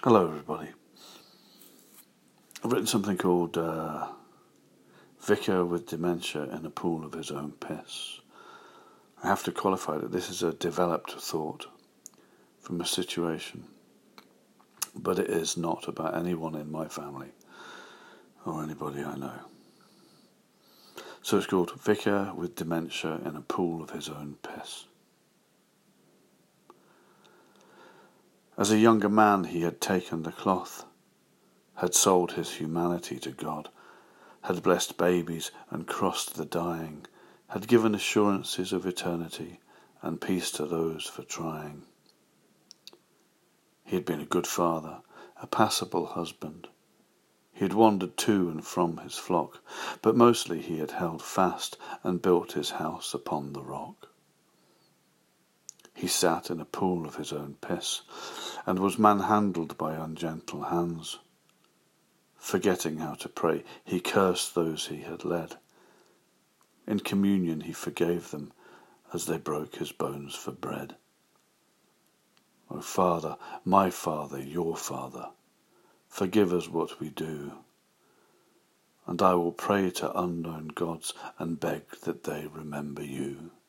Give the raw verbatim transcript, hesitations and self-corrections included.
Hello everybody. I've written something called uh, Vicar with Dementia in a Pool of His Own Piss. I have to qualify that this is a developed thought from a situation, but it is not about anyone in my family or anybody I know. So it's called Vicar with Dementia in a Pool of His Own Piss. As a younger man he had taken the cloth, had sold his humanity to God, had blessed babies and crossed the dying, had given assurances of eternity and peace to those for trying. He had been a good father, a passable husband. He had wandered to and from his flock, but mostly he had held fast and built his house upon the rock. He sat in a pool of his own piss, and was manhandled by ungentle hands. Forgetting how to pray, he cursed those he had led. In communion he forgave them as they broke his bones for bread. O Father, my Father, your Father, forgive us what we do, and I will pray to unknown gods and beg that they remember you.